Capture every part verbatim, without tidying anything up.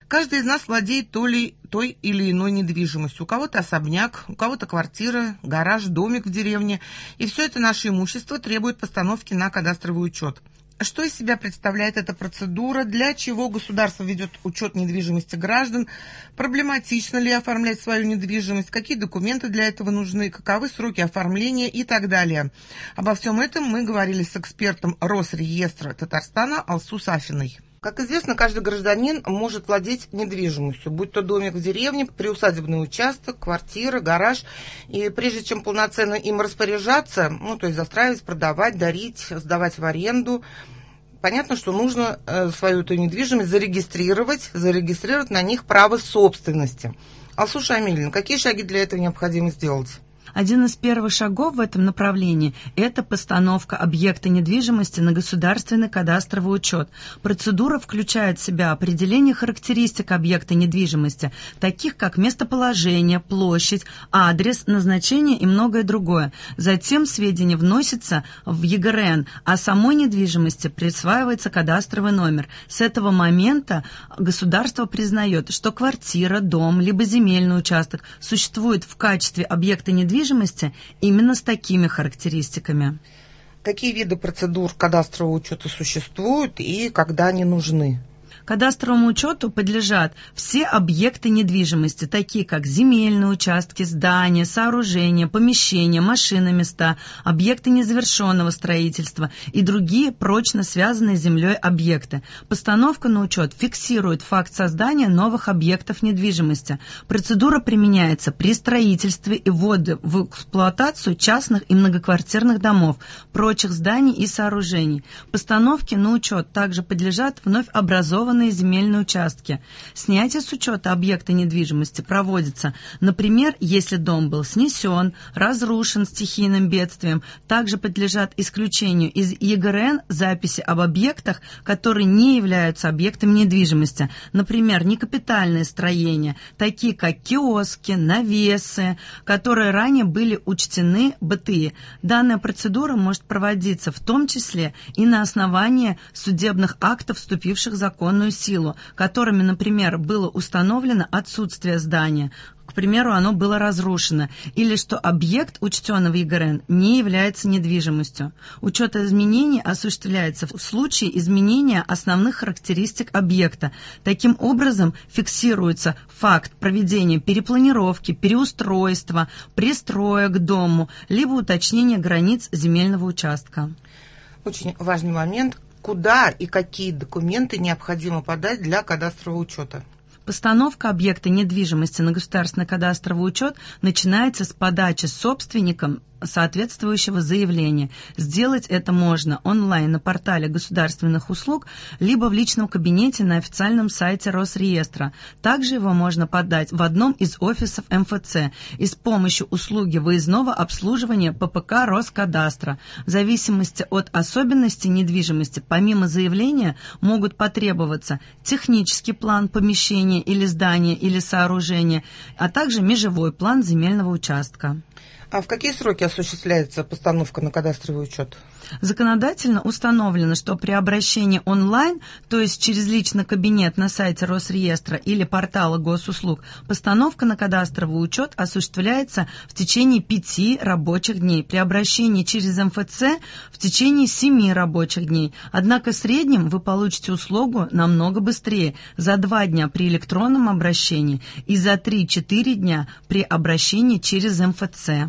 Каждый из нас владеет то ли, той или иной недвижимостью. У кого-то особняк, у кого-то квартира, гараж, домик в деревне. И все это наше имущество требует постановки на кадастровый учет. Что из себя представляет эта процедура? Для чего государство ведет учет недвижимости граждан? Проблематично ли оформлять свою недвижимость? Какие документы для этого нужны? Каковы сроки оформления и так далее? Обо всем этом мы говорили с экспертом Росреестра Татарстана Алсу Сафиной. Как известно, каждый гражданин может владеть недвижимостью, будь то домик в деревне, приусадебный участок, квартира, гараж. И прежде чем полноценно им распоряжаться, ну, то есть застраивать, продавать, дарить, сдавать в аренду, понятно, что нужно свою эту недвижимость зарегистрировать, зарегистрировать на них право собственности. Алсу Шамильевна, какие шаги для этого необходимо сделать? Один из первых шагов в этом направлении – это постановка объекта недвижимости на государственный кадастровый учет. Процедура включает в себя определение характеристик объекта недвижимости, таких как местоположение, площадь, адрес, назначение и многое другое. Затем сведения вносятся в ЕГРН, а самой недвижимости присваивается кадастровый номер. С этого момента государство признает, что квартира, дом либо земельный участок существует в качестве объекта недвижимости именно с такими характеристиками. Какие виды процедур кадастрового учета существуют и когда они нужны? Кадастровому учету подлежат все объекты недвижимости, такие как земельные участки, здания, сооружения, помещения, машины, места, объекты незавершенного строительства и другие прочно связанные с землей объекты. Постановка на учет фиксирует факт создания новых объектов недвижимости. Процедура применяется при строительстве и вводе в эксплуатацию частных и многоквартирных домов, прочих зданий и сооружений. Постановке на учет также подлежат вновь образованные земельные участки. Снятие с учета объекта недвижимости проводится, например, если дом был снесен, разрушен стихийным бедствием. Также подлежат исключению из ЕГРН записи об объектах, которые не являются объектами недвижимости. Например, некапитальные строения, такие как киоски, навесы, которые ранее были учтены БТИ. Данная процедура может проводиться в том числе и на основании судебных актов, вступивших в законную силу, которыми, например, было установлено отсутствие здания, к примеру, оно было разрушено, или что объект, учтенный в ЕГРН, не является недвижимостью. Учет изменений осуществляется в случае изменения основных характеристик объекта. Таким образом, фиксируется факт проведения перепланировки, переустройства, пристроя к дому, либо уточнения границ земельного участка. Очень важный момент. Куда и какие документы необходимо подать для кадастрового учета? Постановка объекта недвижимости на государственный кадастровый учет начинается с подачи собственником соответствующего заявления. Сделать это можно онлайн на портале государственных услуг, либо в личном кабинете на официальном сайте Росреестра. Также его можно подать в одном из офисов эм эф цэ и с помощью услуги выездного обслуживания пэ пэ ка Роскадастра. В зависимости от особенностей недвижимости, помимо заявления, могут потребоваться технический план помещения или здания или сооружения, а также межевой план земельного участка. А в какие сроки осуществляется постановка на кадастровый учет? Законодательно установлено, что при обращении онлайн, то есть через личный кабинет на сайте Росреестра или портала госуслуг, постановка на кадастровый учет осуществляется в течение пяти рабочих дней. При обращении через эм эф цэ в течение семи рабочих дней. Однако в среднем вы получите услугу намного быстрее, за два дня при электронном обращении и за три-четыре дня при обращении через эм эф цэ.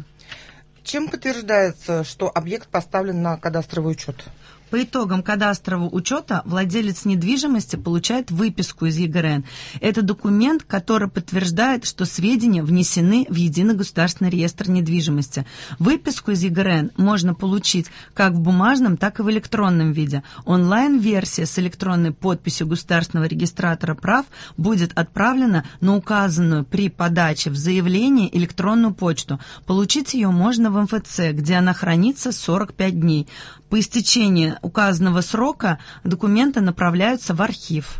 Чем подтверждается, что объект поставлен на кадастровый учет? По итогам кадастрового учета владелец недвижимости получает выписку из ЕГРН. Это документ, который подтверждает, что сведения внесены в Единый государственный реестр недвижимости. Выписку из ЕГРН можно получить как в бумажном, так и в электронном виде. Онлайн-версия с электронной подписью государственного регистратора прав будет отправлена на указанную при подаче в заявление электронную почту. Получить ее можно в эм эф цэ, где она хранится сорок пять дней. По истечении указанного срока документы направляются в архив.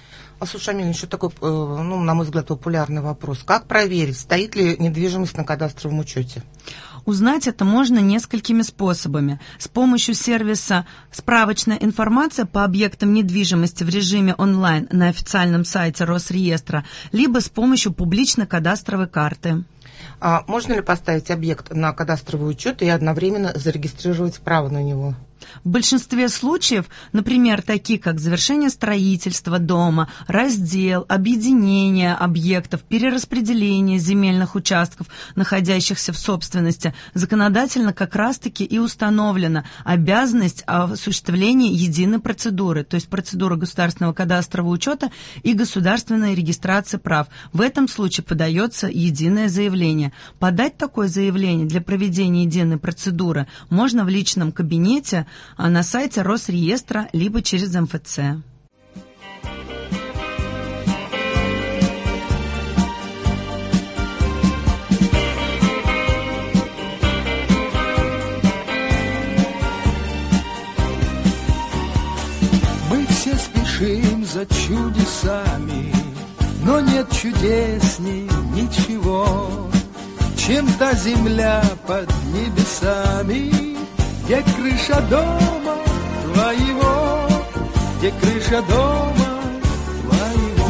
А слушай, Амель, еще такой, ну, на мой взгляд, популярный вопрос. Как проверить, стоит ли недвижимость на кадастровом учете? Узнать это можно несколькими способами. С помощью сервиса «Справочная информация по объектам недвижимости» в режиме онлайн на официальном сайте Росреестра, либо с помощью публично-кадастровой карты. А можно ли поставить объект на кадастровый учет и одновременно зарегистрировать право на него? В большинстве случаев, например, такие как завершение строительства дома, раздел, объединение объектов, перераспределение земельных участков, находящихся в собственности, законодательно как раз-таки и установлена обязанность осуществления единой процедуры, то есть процедуры государственного кадастрового учета и государственной регистрации прав. В этом случае подается единое заявление. Подать такое заявление для проведения единой процедуры можно в личном кабинете на сайте Росреестра, либо через эм эф цэ. Мы все спешим за чудесами, но нет чудесней ничего, чем та земля под небесами, где крыша дома твоего, где крыша дома твоего.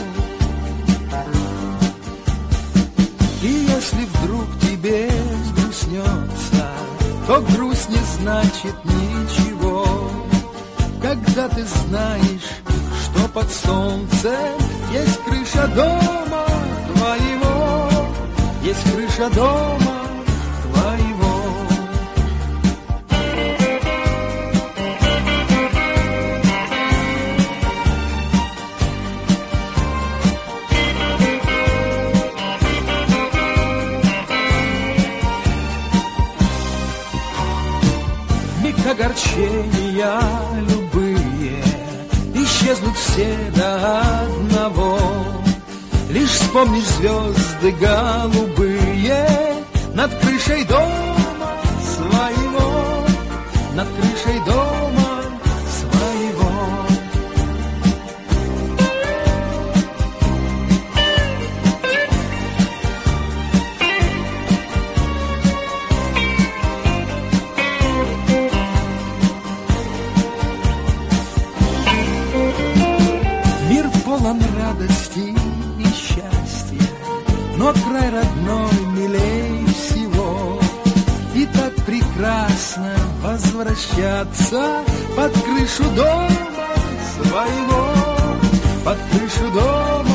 И если вдруг тебе сгрустнется, то грусть не значит ничего, когда ты знаешь, что под солнцем есть крыша дома твоего, есть крыша дома твоего. Огорчения любые исчезнут все до одного. Лишь вспомнишь звезды голубые над крышей дома своего, над крышей дома своего. Радости и счастья, но край родной милей всего. И так прекрасно возвращаться под крышу дома своего, под крышу дома